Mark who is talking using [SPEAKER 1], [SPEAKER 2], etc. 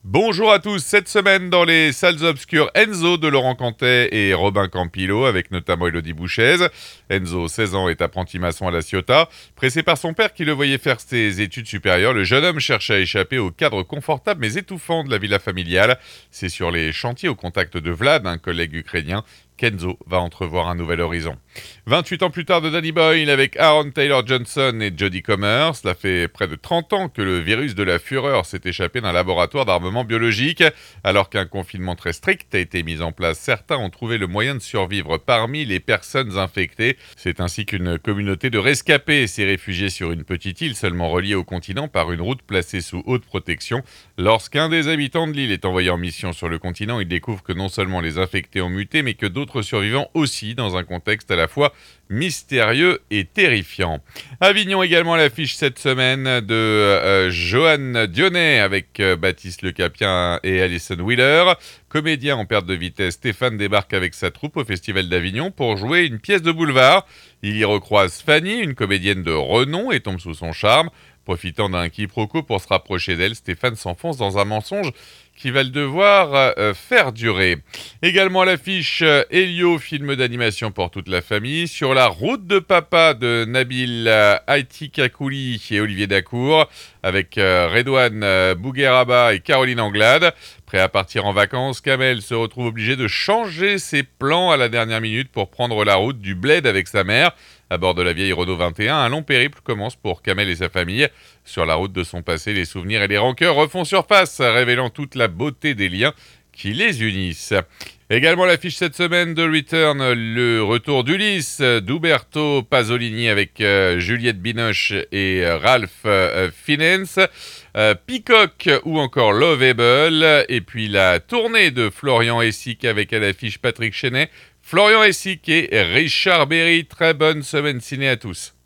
[SPEAKER 1] Bonjour à tous, cette semaine dans les salles obscures, Enzo de Laurent Cantet et Robin Campillo avec notamment Élodie Bouchez. Enzo, 16 ans, est apprenti maçon à La Ciotat. Pressé par son père qui le voyait faire ses études supérieures, le jeune homme cherche à échapper au cadre confortable mais étouffant de la villa familiale. C'est sur les chantiers au contact de Vlad, un collègue ukrainien, qu'Enzo va entrevoir un nouvel horizon. 28 ans plus tard de Danny Boyle avec Aaron Taylor Johnson et Jodie Comer. Cela fait près de 30 ans que le virus de la fureur s'est échappé d'un laboratoire d'armement biologique. Alors qu'un confinement très strict a été mis en place, certains ont trouvé le moyen de survivre parmi les personnes infectées. C'est ainsi qu'une communauté de rescapés s'est réfugiée sur une petite île seulement reliée au continent par une route placée sous haute protection. Lorsqu'un des habitants de l'île est envoyé en mission sur le continent, il découvre que non seulement les infectés ont muté, mais que d'autres survivants aussi, dans un contexte à la fois mystérieux et terrifiant. Avignon également à l'affiche cette semaine de Johan Dionnet avec Baptiste Le Capien et Alison Wheeler. Comédien en perte de vitesse, Stéphane débarque avec sa troupe au Festival d'Avignon pour jouer une pièce de boulevard. Il y recroise Fanny, une comédienne de renom, et tombe sous son charme. Profitant d'un quiproquo pour se rapprocher d'elle, Stéphane s'enfonce dans un mensonge qui va le devoir faire durer. Également à l'affiche, Elio, film d'animation pour toute la famille. Sur la route de papa de Nabil Aitikakouli et Olivier Dacour, avec Redouane Bougueraba et Caroline Anglade. Prêt à partir en vacances, Kamel se retrouve obligé de changer ses plans à la dernière minute pour prendre la route du Bled avec sa mère. À bord de la vieille Renault 21, un long périple commence pour Kamel et sa famille. Sur la route de son passé, les souvenirs et les rancœurs refont surface, révélant toute la beauté des liens qui les unissent. Également l'affiche cette semaine de Return, le retour d'Ulysse, d'Uberto Pasolini avec Juliette Binoche et Ralph Fiennes, Peacock ou encore Loveable, et puis la tournée de Florian Essic avec à l'affiche Patrick Chenet, Florian Essic et Richard Berry. Très bonne semaine ciné à tous.